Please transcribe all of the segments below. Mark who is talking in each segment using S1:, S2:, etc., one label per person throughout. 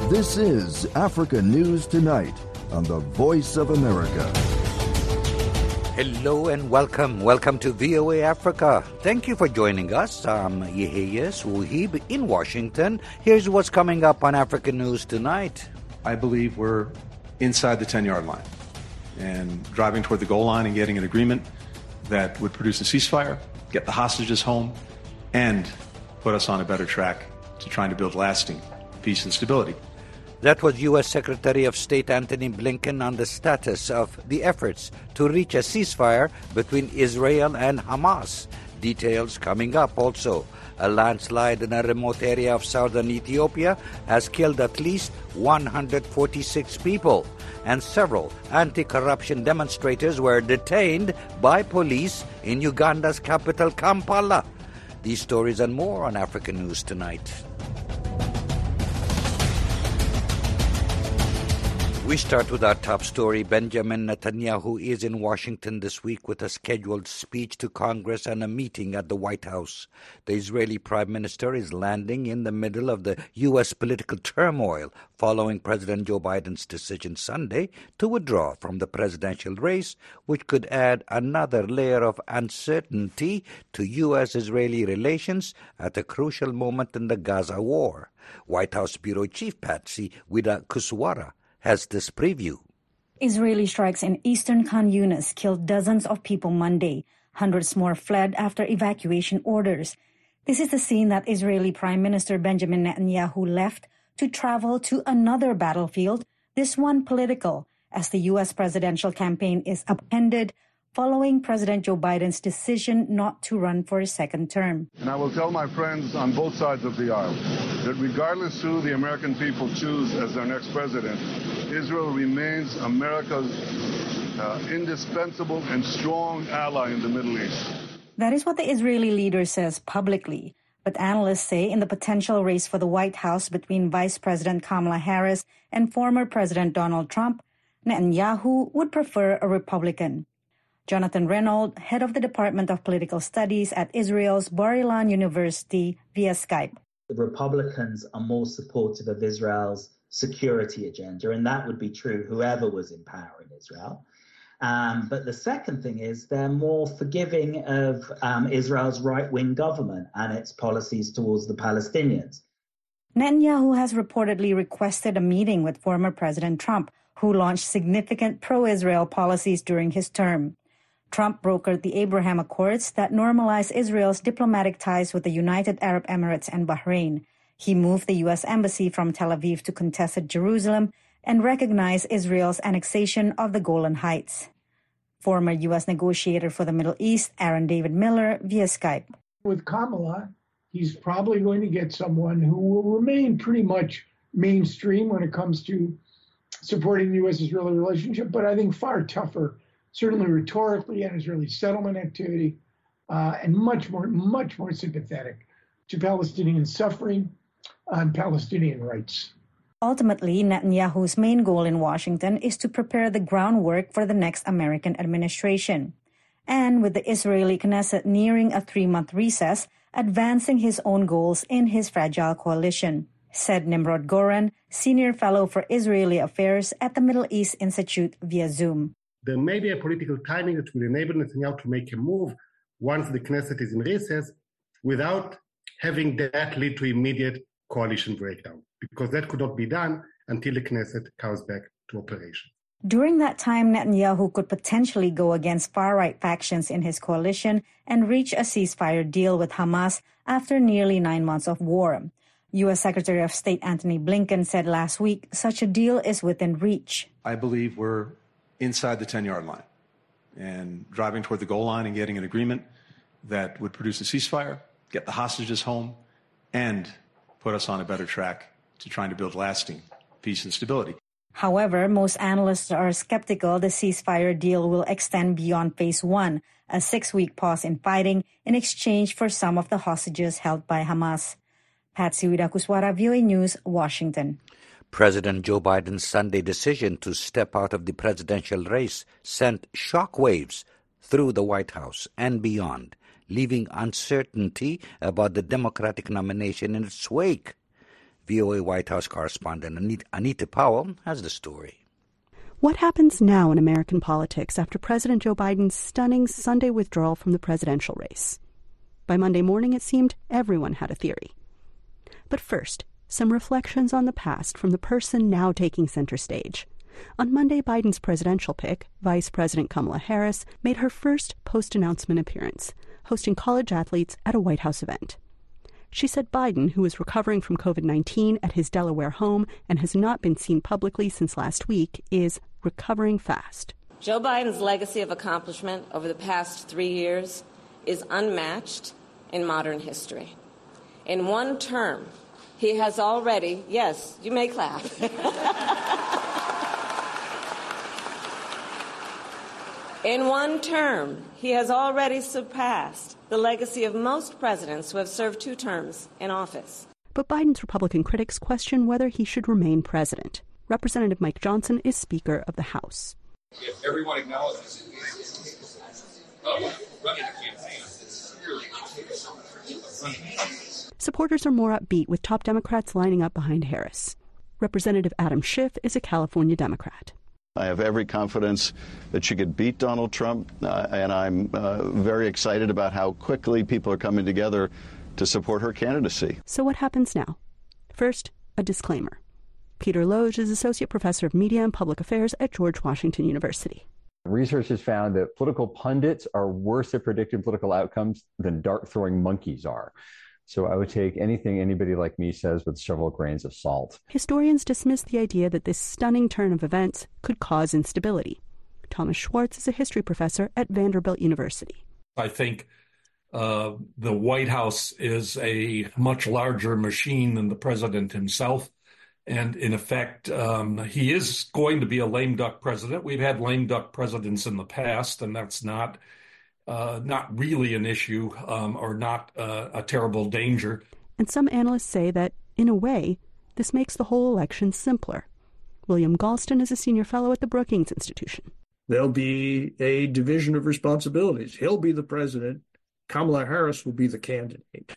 S1: This is Africa News Tonight on the Voice of America.
S2: Hello and welcome. Welcome to VOA Africa. Thank you for joining us. I'm Yeheyes Wuhib in Washington. Here's what's coming up on Africa News Tonight.
S3: I believe we're inside the 10-yard line and driving toward the goal line and getting an agreement that would produce a ceasefire, get the hostages home, and put us on a better track to trying to build lasting peace and stability.
S2: That was U.S. Secretary of State Antony Blinken on the status of the efforts to reach a ceasefire between Israel and Hamas. Details coming up also. A landslide in a remote area of southern Ethiopia has killed at least 146 people, and several anti-corruption demonstrators were detained by police in Uganda's capital, Kampala. These stories and more on Africa News Tonight. We start with our top story. Benjamin Netanyahu is in Washington this week with a scheduled speech to Congress and a meeting at the White House. The Israeli Prime Minister is landing in the middle of the U.S. political turmoil following President Joe Biden's decision Sunday to withdraw from the presidential race, which could add another layer of uncertainty to U.S.-Israeli relations at a crucial moment in the Gaza war. White House Bureau Chief Patsy Widakuswara has this preview.
S4: Israeli strikes in eastern Khan Yunis killed dozens of people Monday. Hundreds more fled after evacuation orders. This is the scene that Israeli Prime Minister Benjamin Netanyahu left to travel to another battlefield, this one political, as the U.S. presidential campaign is upended following President Joe Biden's decision not to run for a second term.
S5: And I will tell my friends on both sides of the aisle that regardless who the American people choose as their next president, Israel remains America's indispensable and strong ally in the Middle East.
S4: That is what the Israeli leader says publicly. But analysts say in the potential race for the White House between Vice President Kamala Harris and former President Donald Trump, Netanyahu would prefer a Republican. Jonathan Reynolds, head of the Department of Political Studies at Israel's Bar-Ilan University, via Skype.
S6: The Republicans are more supportive of Israel's security agenda, and that would be true whoever was in power in Israel. But the second thing is they're more forgiving of Israel's right-wing government and its policies towards the Palestinians.
S4: Netanyahu has reportedly requested a meeting with former President Trump, who launched significant pro-Israel policies during his term. Trump brokered the Abraham Accords that normalized Israel's diplomatic ties with the United Arab Emirates and Bahrain. He moved the U.S. Embassy from Tel Aviv to contested Jerusalem and recognized Israel's annexation of the Golan Heights. Former U.S. negotiator for the Middle East, Aaron David Miller, via Skype.
S7: With Kamala, he's probably going to get someone who will remain pretty much mainstream when it comes to supporting the U.S.-Israeli relationship, but I think far tougher, certainly rhetorically and Israeli settlement activity, and much more sympathetic to Palestinian suffering and Palestinian rights.
S4: Ultimately, Netanyahu's main goal in Washington is to prepare the groundwork for the next American administration. And with the Israeli Knesset nearing a 3-month recess, advancing his own goals in his fragile coalition, said Nimrod Goren, senior fellow for Israeli affairs at the Middle East Institute via Zoom.
S8: There may be a political timing that will enable Netanyahu to make a move once the Knesset is in recess without having that lead to immediate coalition breakdown, because that could not be done until the Knesset comes back to operation.
S4: During that time, Netanyahu could potentially go against far-right factions in his coalition and reach a ceasefire deal with Hamas after nearly 9 months of war. U.S. Secretary of State Antony Blinken said last week such a deal is within reach.
S3: I believe we're inside the 10-yard line and driving toward the goal line and getting an agreement that would produce a ceasefire, get the hostages home, and put us on a better track to trying to build lasting peace and stability.
S4: However, most analysts are skeptical the ceasefire deal will extend beyond Phase 1, a 6-week pause in fighting in exchange for some of the hostages held by Hamas. Patsy Widakuswara, VOA News, Washington.
S2: President Joe Biden's Sunday decision to step out of the presidential race sent shockwaves through the White House and beyond, leaving uncertainty about the Democratic nomination in its wake. VOA White House correspondent Anita Powell has the story.
S9: What happens now in American politics after President Joe Biden's stunning Sunday withdrawal from the presidential race? By Monday morning, it seemed everyone had a theory. But first, some reflections on the past from the person now taking center stage. On Monday, Biden's presidential pick, Vice President Kamala Harris, made her first post-announcement appearance, hosting college athletes at a White House event. She said Biden, who is recovering from COVID-19 at his Delaware home and has not been seen publicly since last week, is recovering fast.
S10: Joe Biden's legacy of accomplishment over the past 3 years is unmatched in modern history. In one term, he has already, yes, you may clap. In one term, he has already surpassed the legacy of most presidents who have served 2 terms in office.
S9: But Biden's Republican critics question whether he should remain president. Representative Mike Johnson is Speaker of the House.
S11: If everyone acknowledges running a campaign, it's really
S9: Supporters are more upbeat, with top Democrats lining up behind Harris. Representative Adam Schiff is a California Democrat.
S12: I have every confidence that she could beat Donald Trump, and I'm very excited about how quickly people are coming together to support her candidacy.
S9: So what happens now? First, a disclaimer. Peter Loge is Associate Professor of Media and Public Affairs at George Washington University.
S13: Research has found that political pundits are worse at predicting political outcomes than dart-throwing monkeys are. So I would take anything anybody like me says with several grains of salt.
S9: Historians dismiss the idea that this stunning turn of events could cause instability. Thomas Schwartz is a history professor at Vanderbilt University.
S14: I think the White House is a much larger machine than the president himself. And in effect, he is going to be a lame duck president. We've had lame duck presidents in the past, and that's not really an issue or not a terrible danger.
S9: And some analysts say that, in a way, this makes the whole election simpler. William Galston is a senior fellow at the Brookings Institution.
S15: There'll be a division of responsibilities. He'll be the president. Kamala Harris will be the candidate.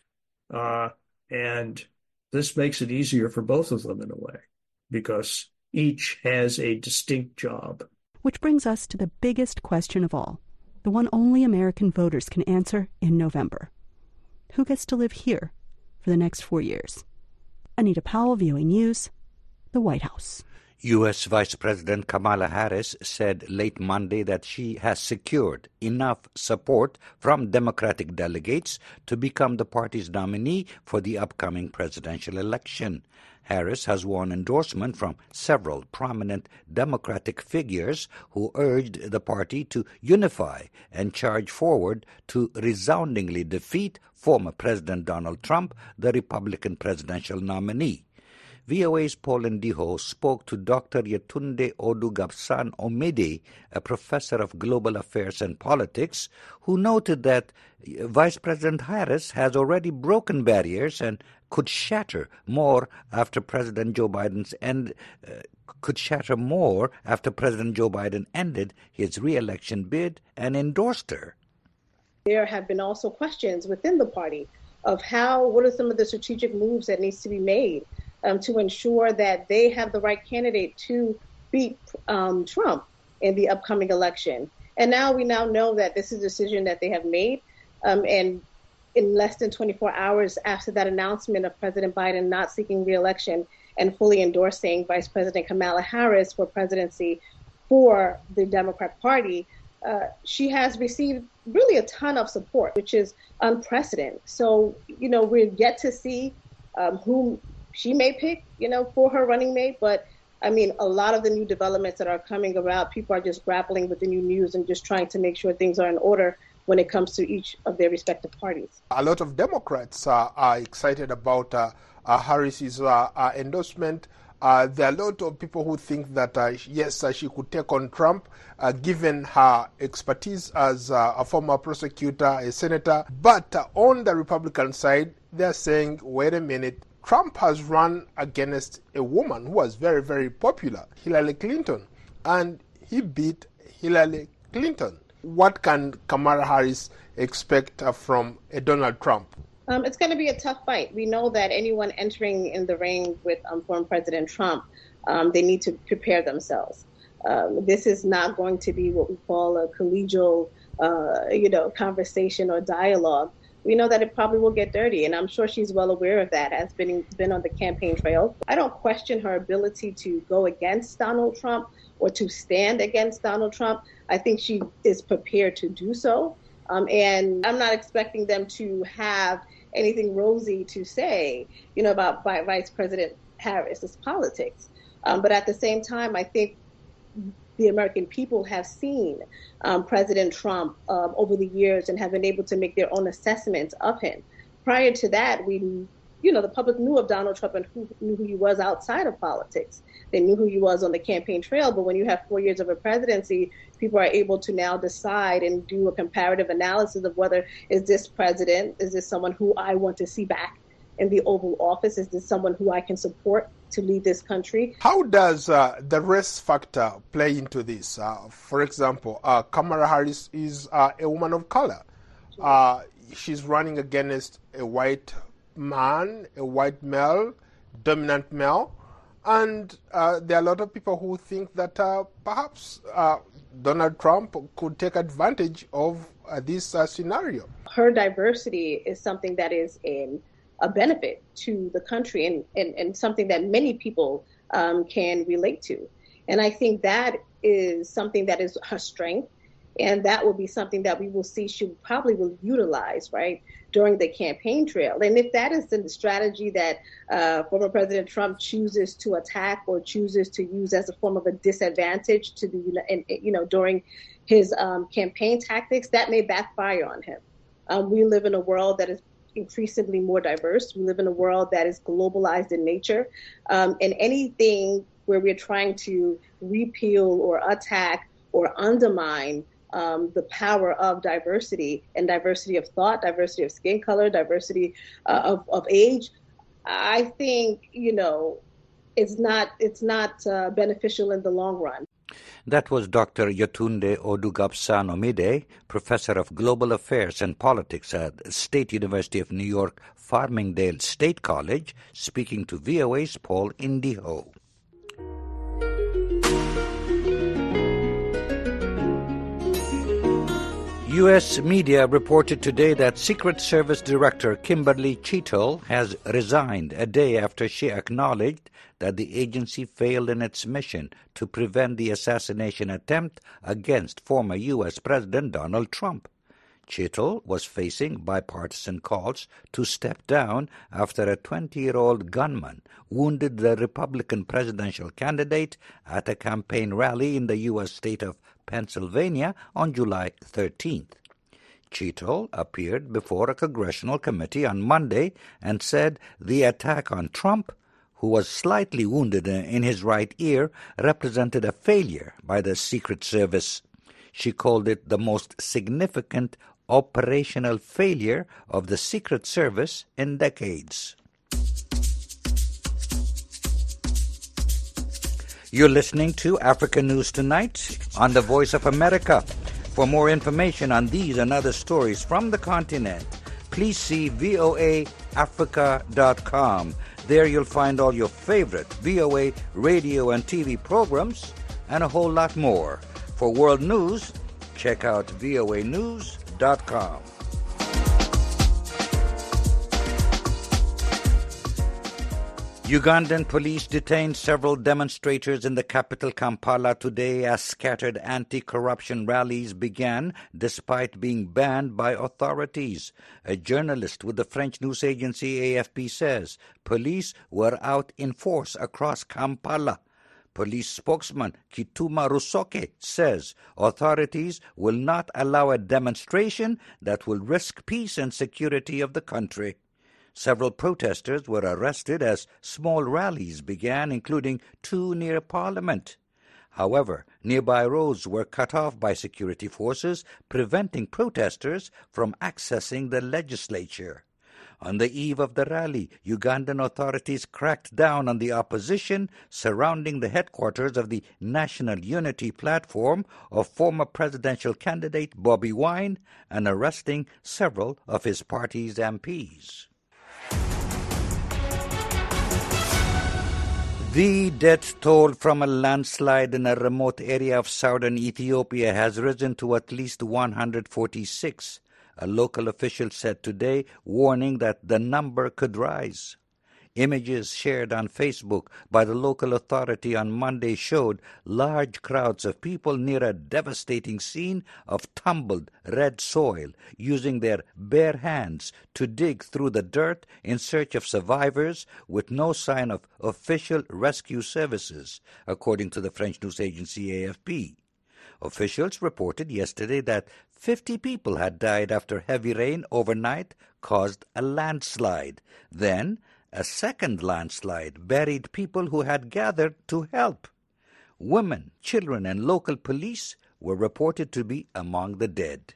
S15: And this makes it easier for both of them in a way, because each has a distinct job.
S9: Which brings us to the biggest question of all, the one only American voters can answer in November. Who gets to live here for the next 4 years? Anita Powell, VOA News, the White House.
S2: U.S. Vice President Kamala Harris said late Monday that she has secured enough support from Democratic delegates to become the party's nominee for the upcoming presidential election. Harris has won endorsement from several prominent Democratic figures who urged the party to unify and charge forward to resoundingly defeat former President Donald Trump, the Republican presidential nominee. VOA's Paul Ndiho spoke to Dr. Yetunde Odugabsan Omede, a professor of global affairs and politics, who noted that Vice President Harris has already broken barriers and could shatter more after President Joe Biden ended his re-election bid and endorsed her.
S16: There have been also questions within the party of what are some of the strategic moves that needs to be made to ensure that they have the right candidate to beat Trump in the upcoming election. And we now know that this is a decision that they have made. And in less than 24 hours after that announcement of President Biden not seeking re-election and fully endorsing Vice President Kamala Harris for presidency for the Democrat Party, she has received really a ton of support, which is unprecedented. So, we're yet to see whom she may pick, for her running mate. But a lot of the new developments that are coming around, people are just grappling with the new news and just trying to make sure things are in order when it comes to each of their respective parties.
S17: A lot of Democrats are excited about Harris's endorsement. There are a lot of people who think that, yes, she could take on Trump, given her expertise as a former prosecutor, a senator. But on the Republican side, they're saying, wait a minute, Trump has run against a woman who was very, very popular, Hillary Clinton, and he beat Hillary Clinton. What can Kamala Harris expect from Donald Trump?
S16: It's going to be a tough fight. We know that anyone entering in the ring with former President Trump, they need to prepare themselves. This is not going to be what we call a collegial, conversation or dialogue. We know that it probably will get dirty, and I'm sure she's well aware of that, has been on the campaign trail. I don't question her ability to go against Donald Trump or to stand against Donald Trump. I think she is prepared to do so. And I'm not expecting them to have anything rosy to say, about Vice President Harris's politics. But at the same time, I think the American people have seen President Trump over the years and have been able to make their own assessments of him. Prior to that, the public knew of Donald Trump and knew who he was outside of politics. They knew who he was on the campaign trail. But when you have 4 years of a presidency, people are able to now decide and do a comparative analysis of whether is this someone who I want to see back in the Oval Office? Is this someone who I can support to lead this country?
S17: How does the race factor play into this? For example, Kamala Harris is a woman of color. She's running against a white man, a white male, dominant male. And there are a lot of people who think that perhaps Donald Trump could take advantage of this scenario.
S16: Her diversity is something that is a benefit to the country and something that many people can relate to. And I think that is something that is her strength. And that will be something that we will see she probably will utilize, right, during the campaign trail. And if that is the strategy that former President Trump chooses to attack or chooses to use as a form of a disadvantage to during his campaign tactics, that may backfire on him. We live in a world that is increasingly more diverse. We live in a world that is globalized in nature. And anything where we're trying to repeal or attack or undermine the power of diversity and diversity of thought, diversity of skin color, diversity of age, I think, it's not beneficial in the long run.
S2: That was Dr. Yetunde Odugabsanomide, Professor of Global Affairs and Politics at State University of New York, Farmingdale State College, speaking to VOA's Paul Indiho. U.S. media reported today that Secret Service Director Kimberly Cheatle has resigned a day after she acknowledged that the agency failed in its mission to prevent the assassination attempt against former U.S. President Donald Trump. Cheatle was facing bipartisan calls to step down after a 20-year-old gunman wounded the Republican presidential candidate at a campaign rally in the U.S. state of Pennsylvania on July 13th. Cheatle appeared before a congressional committee on Monday and said the attack on Trump, who was slightly wounded in his right ear, represented a failure by the Secret Service. She called it the most significant operational failure of the Secret Service in decades. You're listening to Africa News Tonight on the Voice of America. For more information on these and other stories from the continent, please see voaafrica.com. There you'll find all your favorite VOA radio and TV programs and a whole lot more. For world news, check out voanews.com. Ugandan police detained several demonstrators in the capital Kampala today as scattered anti-corruption rallies began despite being banned by authorities. A journalist with the French news agency AFP says police were out in force across Kampala. Police spokesman Kituma Rusoke says authorities will not allow a demonstration that will risk peace and security of the country. Several protesters were arrested as small rallies began, including 2 near Parliament. However, nearby roads were cut off by security forces, preventing protesters from accessing the legislature. On the eve of the rally, Ugandan authorities cracked down on the opposition surrounding the headquarters of the National Unity Platform of former presidential candidate Bobi Wine and arresting several of his party's MPs. The death toll from a landslide in a remote area of southern Ethiopia has risen to at least 146, a local official said today, warning that the number could rise. Images shared on Facebook by the local authority on Monday showed large crowds of people near a devastating scene of tumbled red soil, using their bare hands to dig through the dirt in search of survivors with no sign of official rescue services, according to the French news agency AFP. Officials reported yesterday that 50 people had died after heavy rain overnight caused a landslide. Then, a second landslide buried people who had gathered to help. Women, children, and local police were reported to be among the dead.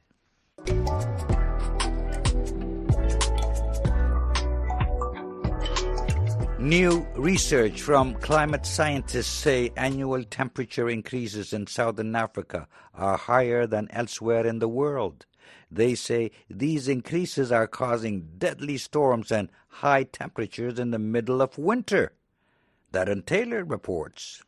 S2: New research from climate scientists say annual temperature increases in southern Africa are higher than elsewhere in the world. They say these increases are causing deadly storms and high temperatures in the middle of winter. Darren Taylor reports.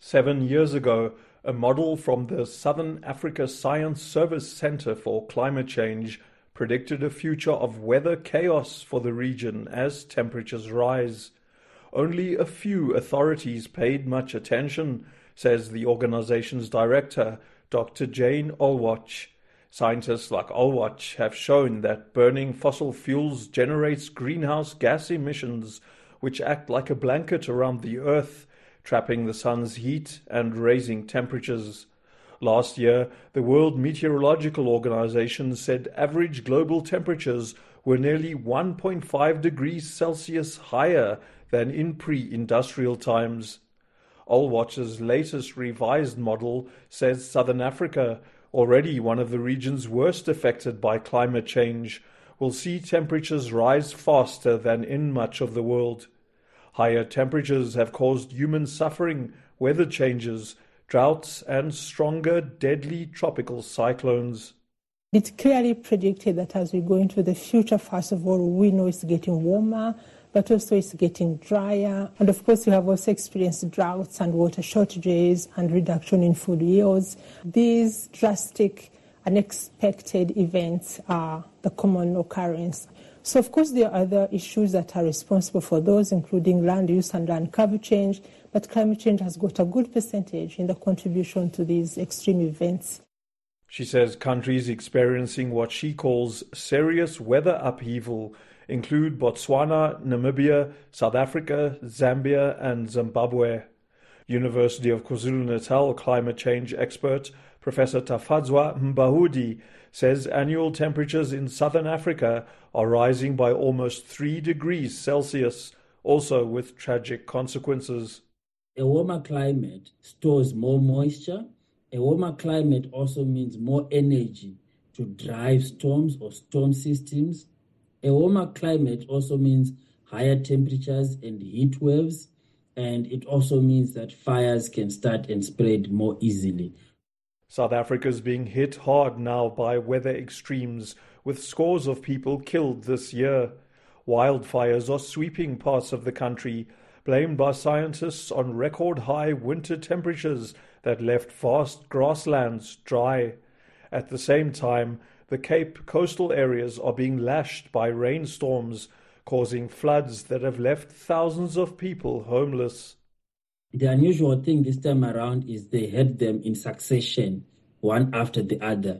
S18: 7 years ago, a model from the Southern Africa Science Service Center for Climate Change predicted a future of weather chaos for the region as temperatures rise. Only a few authorities paid much attention, says the organization's director, Dr. Jane Olwach. Scientists like Olwach have shown that burning fossil fuels generates greenhouse gas emissions, which act like a blanket around the Earth, trapping the sun's heat and raising temperatures. Last year, the World Meteorological Organization said average global temperatures were nearly 1.5 degrees Celsius higher than in pre-industrial times. Olwach's latest revised model says Southern Africa, already one of the regions worst affected by climate change, will see temperatures rise faster than in much of the world. Higher temperatures have caused human suffering, weather changes, droughts, and stronger, deadly tropical cyclones.
S19: It's clearly predicted that as we go into the future, first of all, we know it's getting warmer, but also it's getting drier. And of course, we have also experienced droughts and water shortages and reduction in food yields. These drastic, unexpected events are the common occurrence. So, of course, there are other issues that are responsible for those, including land use and land cover change, but climate change has got a good percentage in the contribution to these extreme events.
S18: She says countries experiencing what she calls serious weather upheaval include Botswana, Namibia, South Africa, Zambia, and Zimbabwe. University of KwaZulu-Natal climate change expert Professor Tafadzwa Mbahudi says annual temperatures in southern Africa are rising by almost 3 degrees Celsius, also with tragic consequences.
S20: A warmer climate stores more moisture. A warmer climate also means more energy to drive storms or storm systems. A warmer climate also means higher temperatures and heat waves, and it also means that fires can start and spread more easily.
S18: South Africa is being hit hard now by weather extremes, with scores of people killed this year. Wildfires are sweeping parts of the country, blamed by scientists on record-high winter temperatures that left vast grasslands dry. At the same time, the Cape coastal areas are being lashed by rainstorms, causing floods that have left thousands of people homeless.
S20: The unusual thing this time around is they had them in succession, one after the other.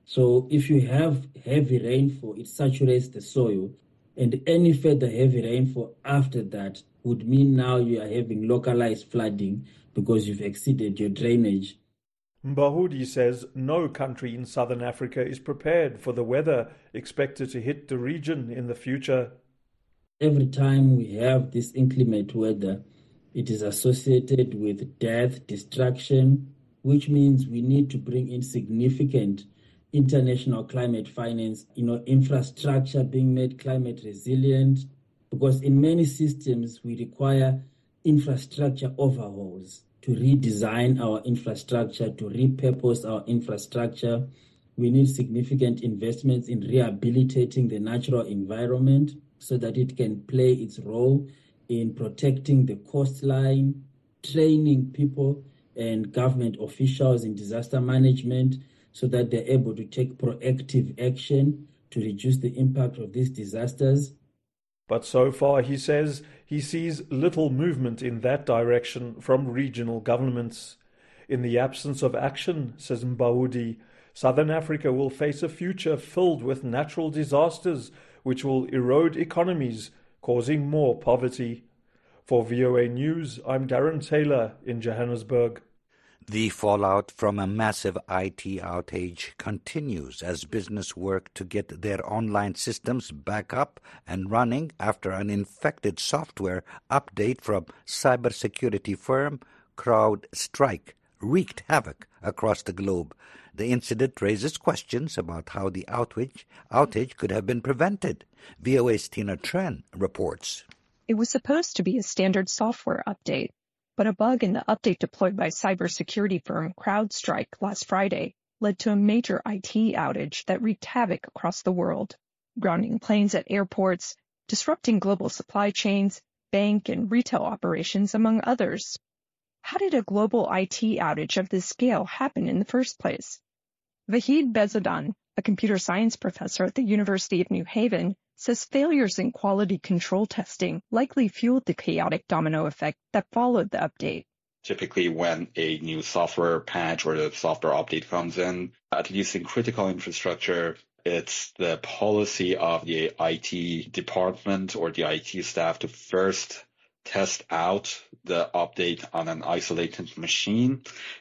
S20: So if you have heavy rainfall, it saturates the soil, and any further heavy rainfall after that would mean now you are having localized flooding because you've exceeded your drainage.
S18: Mbahudi says no country in southern Africa is prepared for the weather expected to hit the region in the future.
S20: Every time we have this inclement weather, it is associated with death, destruction, which means we need to bring in significant international climate finance, infrastructure being made climate resilient, because in many systems we require infrastructure overhauls to redesign our infrastructure, to repurpose our infrastructure. We need significant investments in rehabilitating the natural environment so that it can play its role in protecting the coastline, training people and government officials in disaster management so that they're able to take proactive action to reduce the impact of these disasters.
S18: But so far, he says, he sees little movement in that direction from regional governments. In the absence of action, says Mbaudi, Southern Africa will face a future filled with natural disasters which will erode economies, causing more poverty. For VOA News, I'm Darren Taylor in Johannesburg.
S2: The fallout from a massive IT outage continues as business work to get their online systems back up and running after an infected software update from cybersecurity firm CrowdStrike wreaked havoc across the globe. The incident raises questions about how the outage could have been prevented. VOA's Tina Tren reports.
S21: It was supposed to be a standard software update, but a bug in the update deployed by cybersecurity firm CrowdStrike last Friday led to a major IT outage that wreaked havoc across the world, grounding planes at airports, disrupting global supply chains, bank and retail operations, among others. How did a global IT outage of this scale happen in the first place? Vahid Bezadan, a computer science professor at the University of New Haven, says failures in quality control testing likely fueled the chaotic domino effect that followed the update.
S22: Typically, when a new software patch or the software update comes in, at least in critical infrastructure, it's the policy of the IT department or the IT staff to first test out the update on an isolated machine.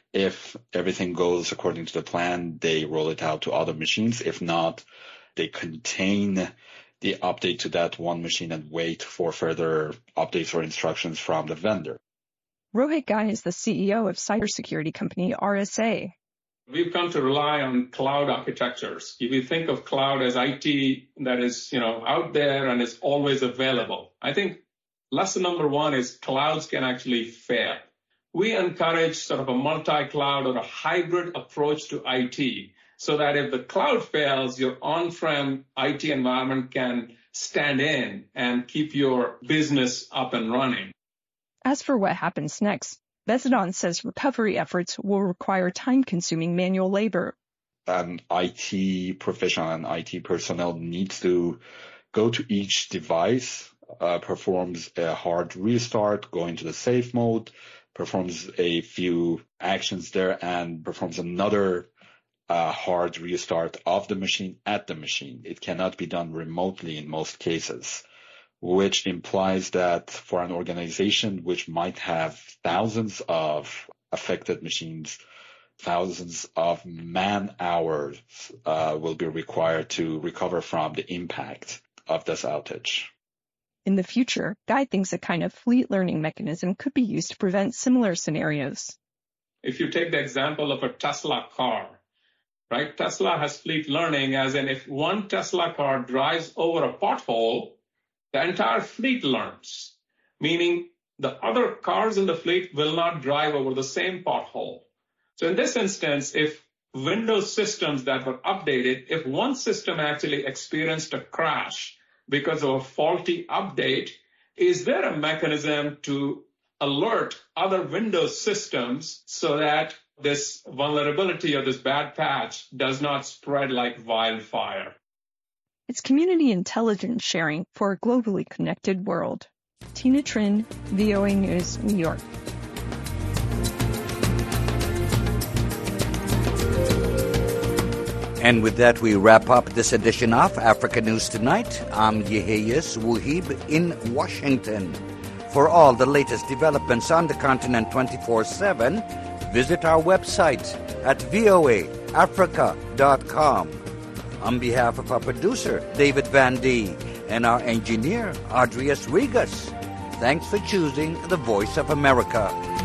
S22: If everything goes according to the plan, they roll it out to other machines. If not, they contain the update to that one machine and wait for further updates or instructions from the vendor.
S21: Rohit Ghai is the CEO of cybersecurity company RSA.
S23: We've come to rely on cloud architectures. If you think of cloud as IT that is, out there and is always available, I think lesson number one is clouds can actually fail. We encourage sort of a multi-cloud or a hybrid approach to IT so that if the cloud fails, your on-prem IT environment can stand in and keep your business up and running.
S21: As for what happens next, Bezadan says recovery efforts will require time-consuming manual labor.
S22: An IT professional and IT personnel needs to go to each device, performs a hard restart, go into the safe mode, performs a few actions there, and performs another hard restart of the machine at the machine. It cannot be done remotely in most cases, which implies that for an organization which might have thousands of affected machines, thousands of man-hours will be required to recover from the impact of this outage.
S21: In the future, Guy thinks a kind of fleet learning mechanism could be used to prevent similar scenarios.
S23: If you take the example of a Tesla car, right? Tesla has fleet learning, as in if one Tesla car drives over a pothole, the entire fleet learns, meaning the other cars in the fleet will not drive over the same pothole. So in this instance, if Windows systems that were updated, if one system actually experienced a crash because of a faulty update, is there a mechanism to alert other Windows systems so that this vulnerability or this bad patch does not spread like wildfire?
S21: It's community intelligence sharing for a globally connected world. Tina Trin, VOA News, New York.
S2: And with that, we wrap up this edition of Africa News Tonight. I'm Yeheyes Wuhib in Washington. For all the latest developments on the continent 24/7, visit our website at voaafrica.com. On behalf of our producer, David Van Dee, and our engineer, Adrius Regas, thanks for choosing the Voice of America.